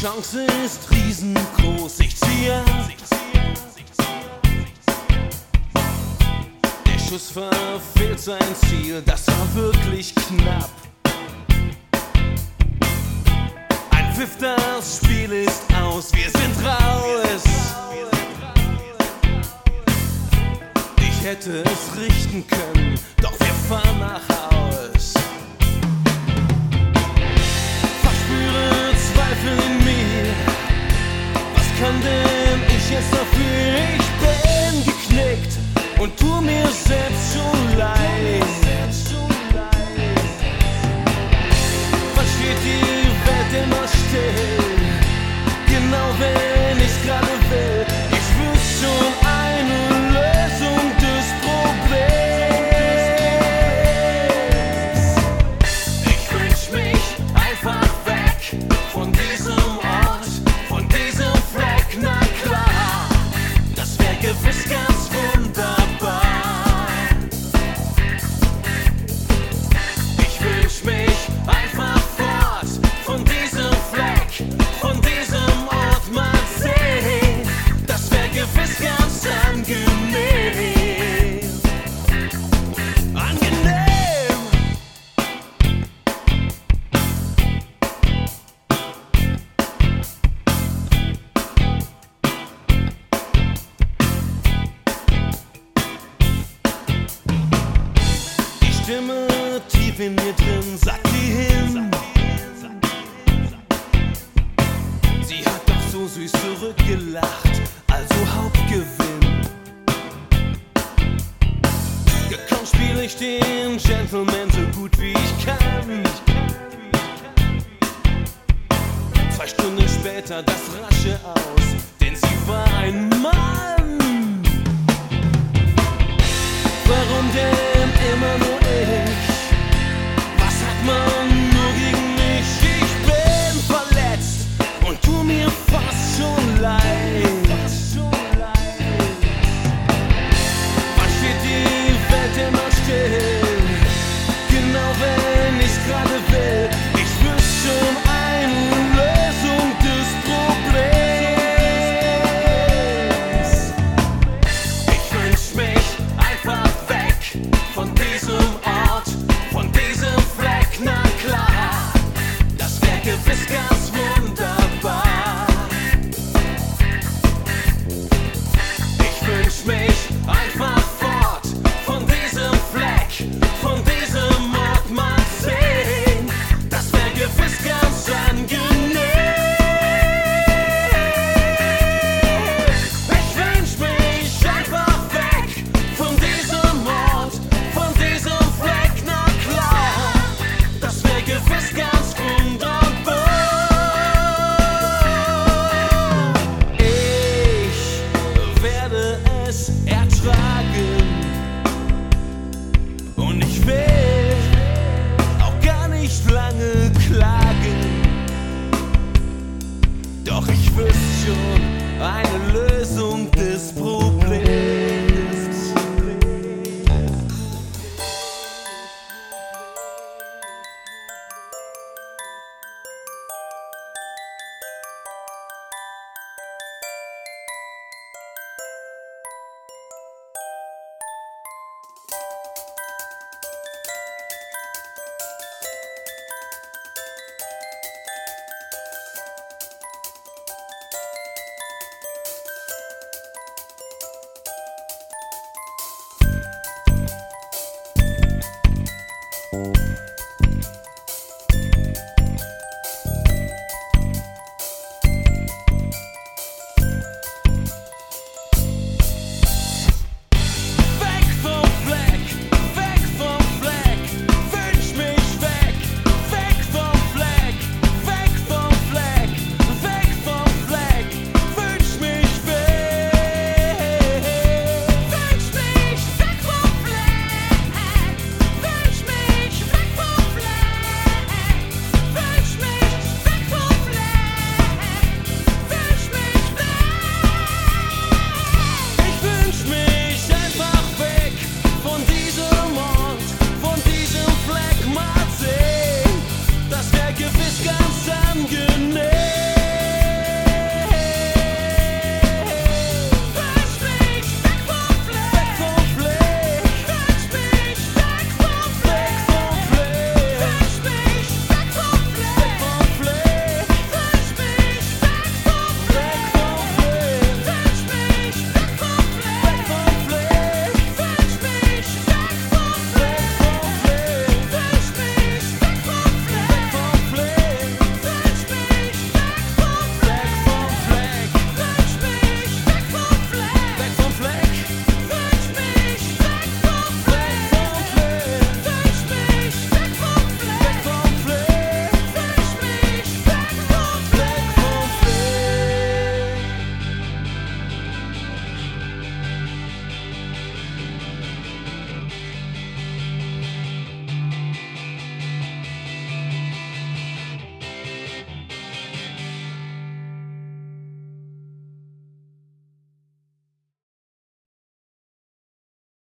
Chance ist riesengroß, ich ziehe ab. Der Schuss verfehlt sein Ziel, das war wirklich knapp. Ein Pfiff, das Spiel ist aus, wir sind raus. Ich hätte es richten können, doch wir fahren nach Haus. Verspüre Zweifel in mir, was kann denn ich jetzt dafür? Ich bin geknickt und tu mir selbst schon leid. Was steht die Welt immer still, genau wenn ich's gerade will. Ich wüsste schon eine Lösung des Problems. Ich wünsch mich einfach weg von diesem Ort, von diesem Fleck, na klar, das wär gewiss ganz wunderbar. Ich wünsch mich einfach fort von diesem Fleck, von diesem Ort, mal sehen, das wär gewiss ganz angenehm. Angenehm! Die Stimme tief in mir drin sagt die hin. Sie hat doch so süß zurückgelacht, also Hauptgewinn. Gekonnt spiel ich den Gentleman so gut wie ich kann. 2 Stunden später das rasche Aus, denn sie war ein Mann. Warum denn